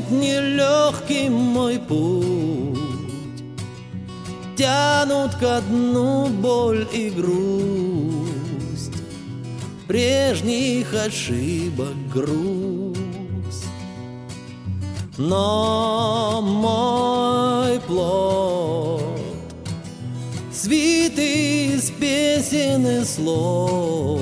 будет нелегким мой путь. Тянут ко дну боль и грусть, прежних ошибок груз. Но мой плод свит из песен и слов,